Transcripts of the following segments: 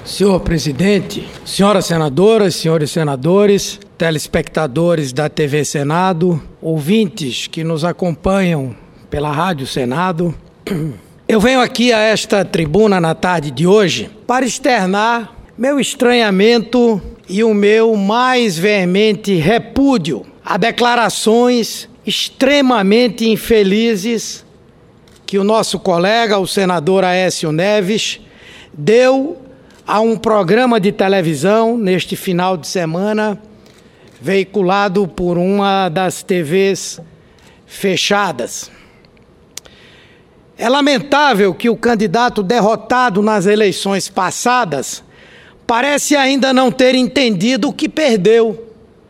Senhor presidente, senhoras senadoras, senhores senadores, telespectadores da TV Senado, ouvintes que nos acompanham pela Rádio Senado, eu venho aqui a esta tribuna na tarde de hoje para externar meu estranhamento e o meu mais veemente repúdio a declarações extremamente infelizes que o nosso colega, o senador Aécio Neves, deu a um programa de televisão neste final de semana, veiculado por uma das TVs fechadas. É lamentável que o candidato derrotado nas eleições passadas parece ainda não ter entendido o que perdeu.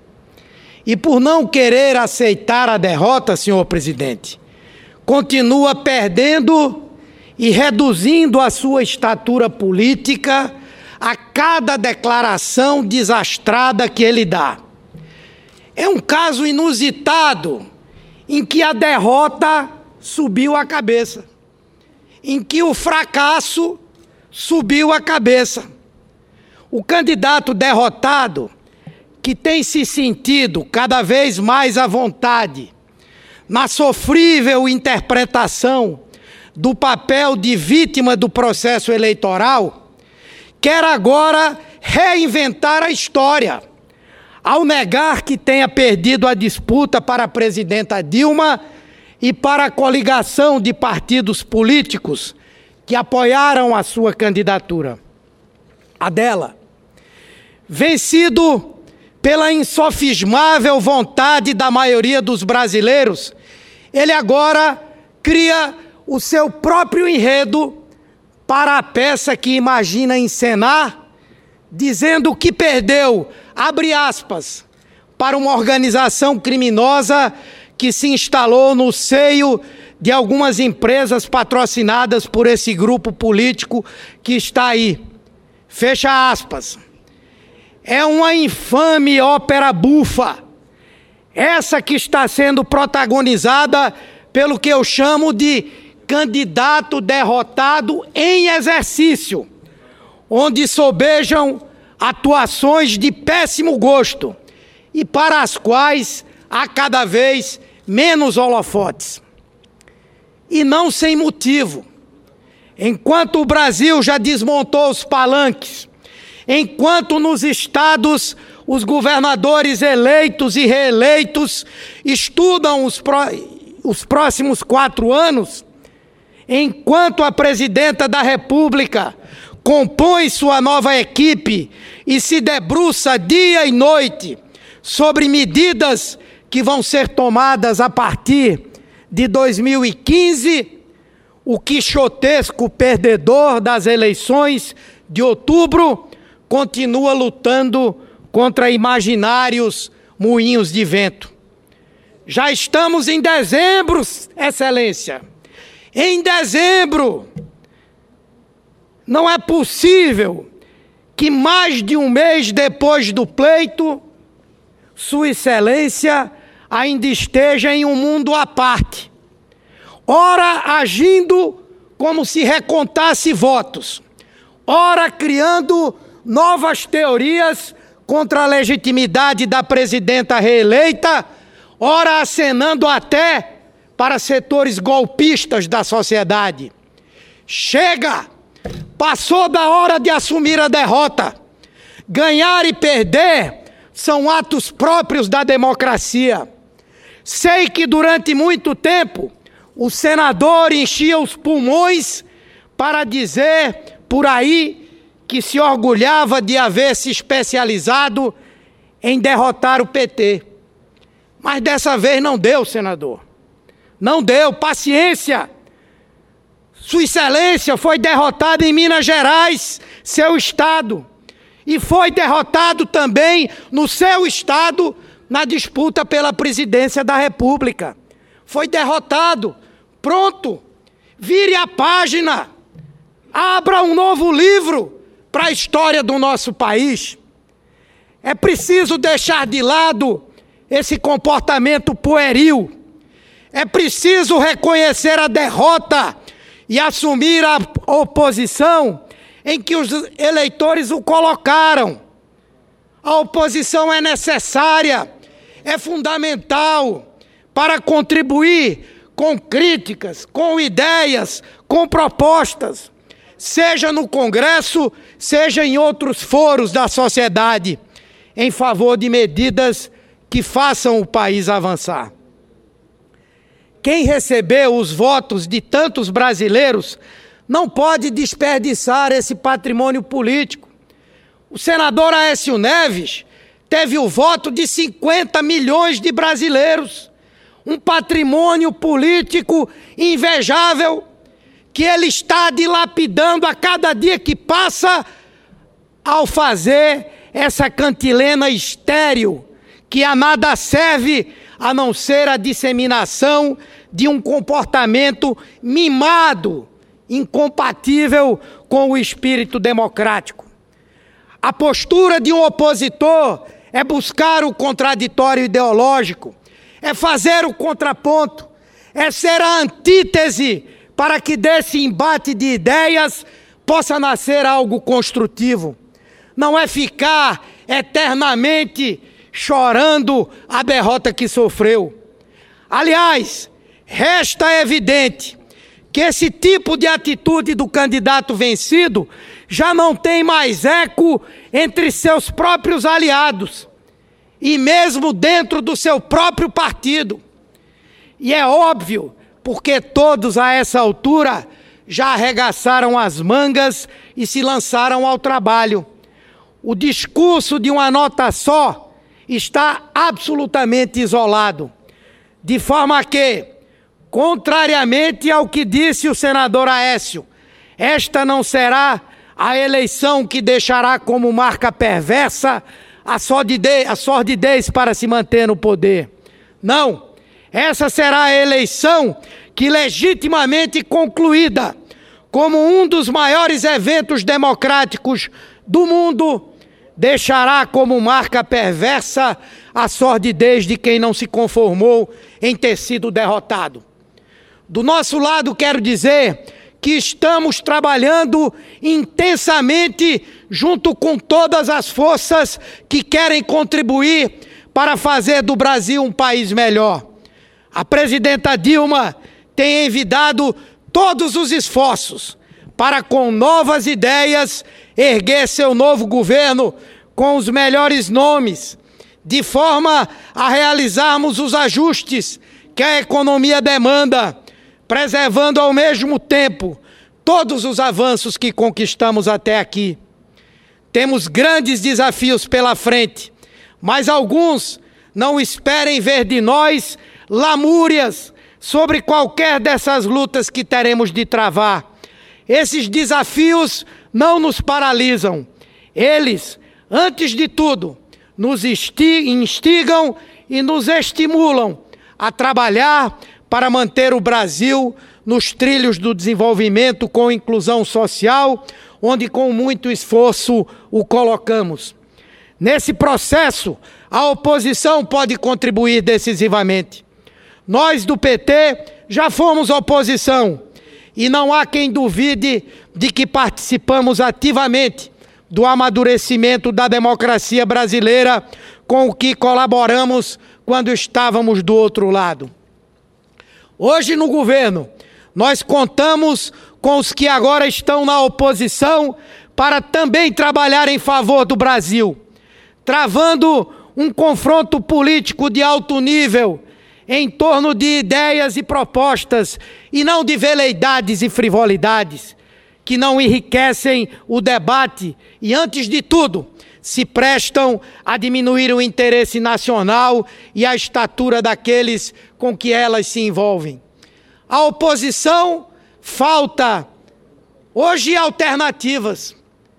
E por não querer aceitar a derrota, senhor presidente, continua perdendo e reduzindo a sua estatura política a cada declaração desastrada que ele dá. É um caso inusitado em que a derrota subiu a cabeça, em que o fracasso subiu a cabeça. O candidato derrotado, que tem se sentido cada vez mais à vontade na sofrível interpretação do papel de vítima do processo eleitoral, quer agora reinventar a história, ao negar que tenha perdido a disputa para a presidenta Dilma e para a coligação de partidos políticos que apoiaram a sua candidatura. A dela. Vencido pela insofismável vontade da maioria dos brasileiros, ele agora cria o seu próprio enredo para a peça que imagina encenar, dizendo que perdeu, abre aspas, para uma organização criminosa que se instalou no seio de algumas empresas patrocinadas por esse grupo político que está aí. Fecha aspas. É uma infame ópera bufa, essa que está sendo protagonizada pelo que eu chamo de candidato derrotado em exercício, onde sobejam atuações de péssimo gosto e para as quais há cada vez menos holofotes. E não sem motivo. Enquanto o Brasil já desmontou os palanques, enquanto nos estados os governadores eleitos e reeleitos estudam os próximos 4 anos, enquanto a presidenta da República compõe sua nova equipe e se debruça dia e noite sobre medidas que vão ser tomadas a partir de 2015, o quixotesco perdedor das eleições de outubro continua lutando contra imaginários moinhos de vento. Já estamos em dezembro, Excelência. Em dezembro. Não é possível que mais de um mês depois do pleito, Sua Excelência ainda esteja em um mundo à parte. Ora agindo como se recontasse votos, ora criando novas teorias contra a legitimidade da presidenta reeleita, ora acenando até para setores golpistas da sociedade. Chega! Passou da hora de assumir a derrota. Ganhar e perder são atos próprios da democracia. Sei que durante muito tempo o senador enchia os pulmões para dizer por aí que se orgulhava de haver se especializado em derrotar o PT. Mas dessa vez não deu, senador. Não deu, paciência. Sua Excelência foi derrotado em Minas Gerais, seu estado. E foi derrotado também no seu estado na disputa pela presidência da República. Foi derrotado. Pronto. Vire a página. Abra um novo livro para a história do nosso país. É preciso deixar de lado esse comportamento pueril. É preciso reconhecer a derrota e assumir a oposição em que os eleitores o colocaram. A oposição é necessária, é fundamental para contribuir com críticas, com ideias, com propostas, seja no Congresso, seja em outros foros da sociedade, em favor de medidas que façam o país avançar. Quem recebeu os votos de tantos brasileiros não pode desperdiçar esse patrimônio político. O senador Aécio Neves teve o voto de 50 milhões de brasileiros, um patrimônio político invejável que ele está dilapidando a cada dia que passa ao fazer essa cantilena estéril que a nada serve a não ser a disseminação de um comportamento mimado, incompatível com o espírito democrático. A postura de um opositor é buscar o contraditório ideológico, é fazer o contraponto, é ser a antítese para que desse embate de ideias possa nascer algo construtivo. Não é ficar eternamente chorando a derrota que sofreu. Aliás, resta evidente que esse tipo de atitude do candidato vencido já não tem mais eco entre seus próprios aliados e mesmo dentro do seu próprio partido. E é óbvio, porque todos a essa altura já arregaçaram as mangas e se lançaram ao trabalho. O discurso de uma nota só está absolutamente isolado, de forma que, contrariamente ao que disse o senador Aécio, esta não será a eleição que deixará como marca perversa a sordidez para se manter no poder. Não, essa será a eleição que, legitimamente concluída como um dos maiores eventos democráticos do mundo, deixará como marca perversa a sordidez de quem não se conformou em ter sido derrotado. Do nosso lado, quero dizer que estamos trabalhando intensamente junto com todas as forças que querem contribuir para fazer do Brasil um país melhor. A presidenta Dilma tem envidado todos os esforços para, com novas ideias, erguer seu novo governo com os melhores nomes, de forma a realizarmos os ajustes que a economia demanda, preservando ao mesmo tempo todos os avanços que conquistamos até aqui. Temos grandes desafios pela frente, mas alguns não esperem ver de nós lamúrias sobre qualquer dessas lutas que teremos de travar. Esses desafios não nos paralisam. Eles, antes de tudo, nos instigam e nos estimulam a trabalhar para manter o Brasil nos trilhos do desenvolvimento com inclusão social, onde com muito esforço o colocamos. Nesse processo, a oposição pode contribuir decisivamente. Nós do PT já fomos oposição e não há quem duvide de que participamos ativamente do amadurecimento da democracia brasileira, com o que colaboramos quando estávamos do outro lado. Hoje no governo, nós contamos com os que agora estão na oposição para também trabalhar em favor do Brasil, travando um confronto político de alto nível em torno de ideias e propostas e não de veleidades e frivolidades que não enriquecem o debate e, antes de tudo, se prestam a diminuir o interesse nacional e a estatura daqueles com que elas se envolvem. A oposição falta hoje alternativas.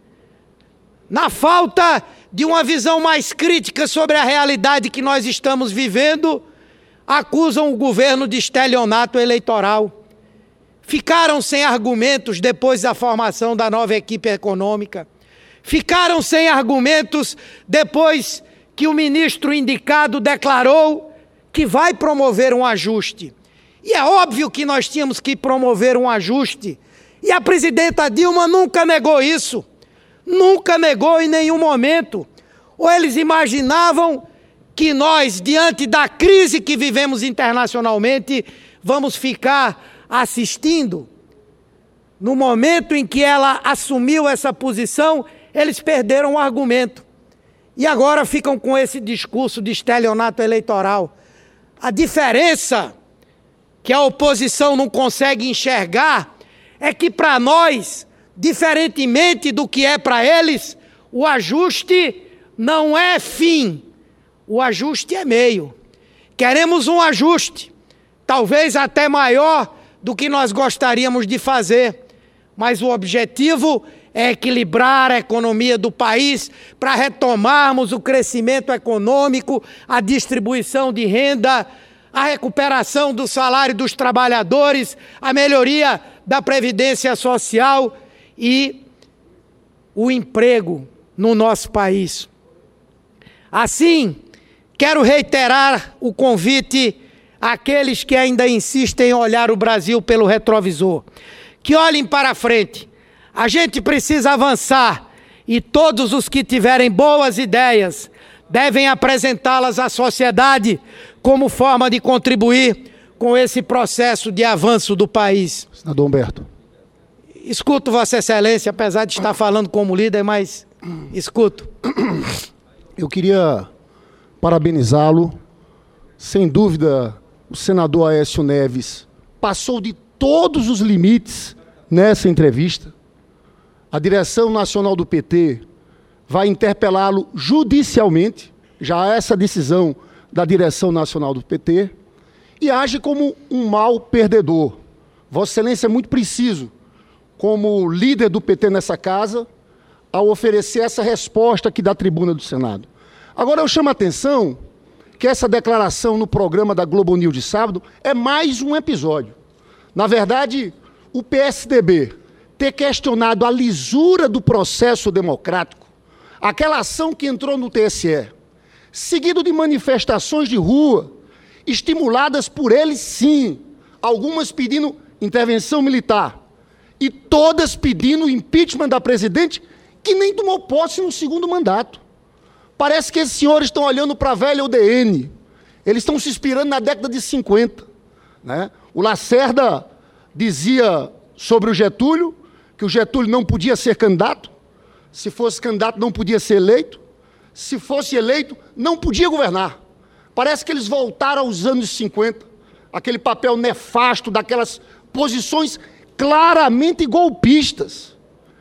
Na falta de uma visão mais crítica sobre a realidade que nós estamos vivendo, acusam o governo de estelionato eleitoral. Ficaram sem argumentos depois da formação da nova equipe econômica. Ficaram sem argumentos depois que o ministro indicado declarou que vai promover um ajuste. E é óbvio que nós tínhamos que promover um ajuste. E a presidenta Dilma nunca negou isso. nunca negou em nenhum momento. Ou eles imaginavam que nós, diante da crise que vivemos internacionalmente, vamos ficar assistindo? No momento em que ela assumiu essa posição, eles perderam o argumento. E agora ficam com esse discurso de estelionato eleitoral. A diferença que a oposição não consegue enxergar é que para nós, diferentemente do que é para eles, o ajuste não é fim, o ajuste é meio. Queremos um ajuste, talvez até maior do que nós gostaríamos de fazer, mas o objetivo é equilibrar a economia do país para retomarmos o crescimento econômico, a distribuição de renda, a recuperação do salário dos trabalhadores, a melhoria da previdência social e o emprego no nosso país. Assim, quero reiterar o convite àqueles que ainda insistem em olhar o Brasil pelo retrovisor, que olhem para frente. A gente precisa avançar e todos os que tiverem boas ideias devem apresentá-las à sociedade como forma de contribuir com esse processo de avanço do país. Senador Humberto. Escuto Vossa Excelência, apesar de estar falando como líder, mas escuto. Eu queria parabenizá-lo. Sem dúvida, o senador Aécio Neves passou de todos os limites nessa entrevista. A direção nacional do PT vai interpelá-lo judicialmente, já há essa decisão da direção nacional do PT, e age como um mau perdedor. Vossa Excelência é muito preciso, como líder do PT nessa casa, ao oferecer essa resposta aqui da tribuna do Senado. Agora eu chamo a atenção que essa declaração no programa da Globo News de sábado é mais um episódio. Na verdade, o PSDB ter questionado a lisura do processo democrático, aquela ação que entrou no TSE, seguido de manifestações de rua, estimuladas por eles sim, algumas pedindo intervenção militar, e todas pedindo impeachment da presidente, que nem tomou posse no segundo mandato. Parece que esses senhores estão olhando para a velha UDN, eles estão se inspirando na década de 50. Né? O Lacerda dizia sobre o Getúlio, que o Getúlio não podia ser candidato, se fosse candidato não podia ser eleito, se fosse eleito não podia governar. Parece que eles voltaram aos anos 50, aquele papel nefasto daquelas posições claramente golpistas,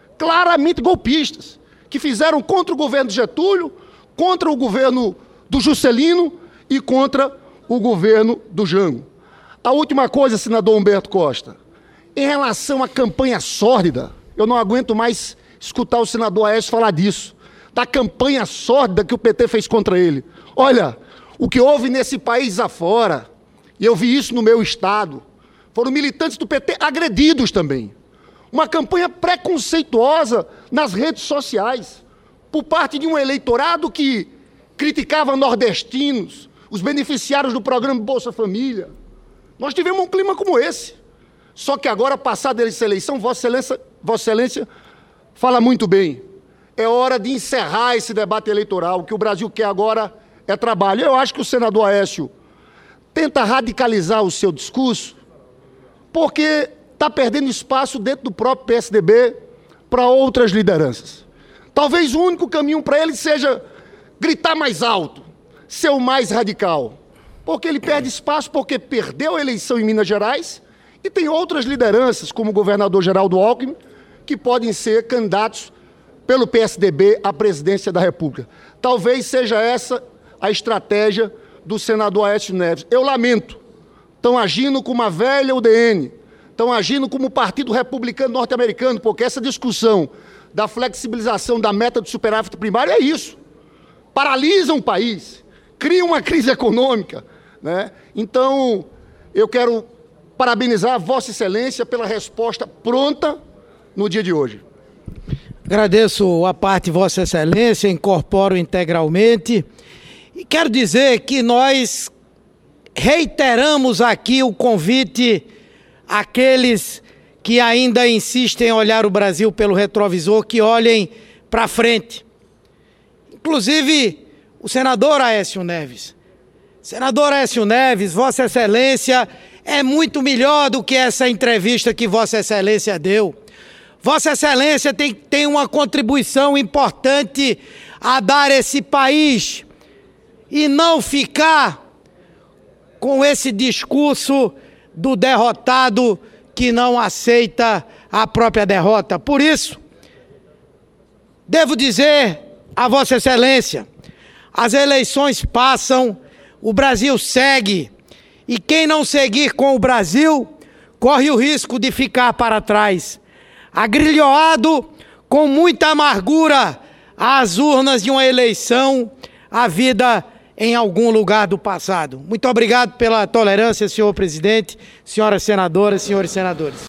que fizeram contra o governo de Getúlio, contra o governo do Juscelino e contra o governo do Jango. A última coisa, senador Humberto Costa, em relação à campanha sórdida, eu não aguento mais escutar o senador Aécio falar disso, da campanha sórdida que o PT fez contra ele. Olha, o que houve nesse país afora, e eu vi isso no meu estado, foram militantes do PT agredidos também. Uma campanha preconceituosa nas redes sociais, por parte de um eleitorado que criticava nordestinos, os beneficiários do programa Bolsa Família. Nós tivemos um clima como esse. Só que agora, passada essa eleição, Vossa Excelência fala muito bem. É hora de encerrar esse debate eleitoral. O que o Brasil quer agora é trabalho. Eu acho que o senador Aécio tenta radicalizar o seu discurso, porque está perdendo espaço dentro do próprio PSDB para outras lideranças. Talvez o único caminho para ele seja gritar mais alto, ser o mais radical, porque ele perde espaço porque perdeu a eleição em Minas Gerais e tem outras lideranças, como o governador Geraldo Alckmin, que podem ser candidatos pelo PSDB à presidência da República. Talvez seja essa a estratégia do senador Aécio Neves. Eu lamento, estão agindo como a velha UDN, estão agindo como o Partido Republicano Norte-Americano, porque essa discussão da flexibilização da meta do superávit primário é isso. Paralisam o país, criam uma crise econômica. Né? Então, eu quero parabenizar Vossa Excelência pela resposta pronta no dia de hoje. Agradeço a parte de Vossa Excelência, incorporo integralmente. E quero dizer que nós reiteramos aqui o convite àqueles que ainda insistem em olhar o Brasil pelo retrovisor, que olhem para frente. Inclusive, o senador Aécio Neves. Senador Aécio Neves, Vossa Excelência é muito melhor do que essa entrevista que Vossa Excelência deu. Vossa Excelência tem uma contribuição importante a dar a esse país e não ficar com esse discurso do derrotado que não aceita a própria derrota. Por isso, devo dizer a Vossa Excelência, as eleições passam, o Brasil segue, e quem não seguir com o Brasil corre o risco de ficar para trás, agrilhoado com muita amargura às urnas de uma eleição, a vida em algum lugar do passado. Muito obrigado pela tolerância, senhor presidente, senhoras senadoras, senhores senadores.